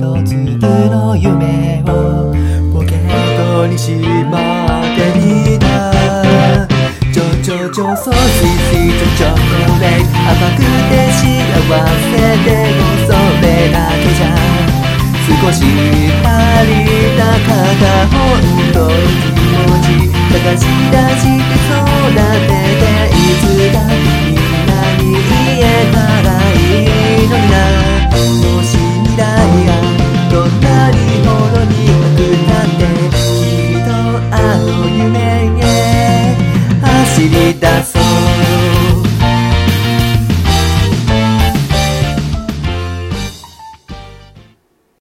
つの夢をポケットにしまっていた。So sweet chocolate 甘くて幸せでもそれだけじゃ少し足りなかった。本当の気持ち探し出して育てていつかみんなに言えたらいいのにな。もし未来がどんなにほどに遠くなってきっとあの夢へ走り出そう。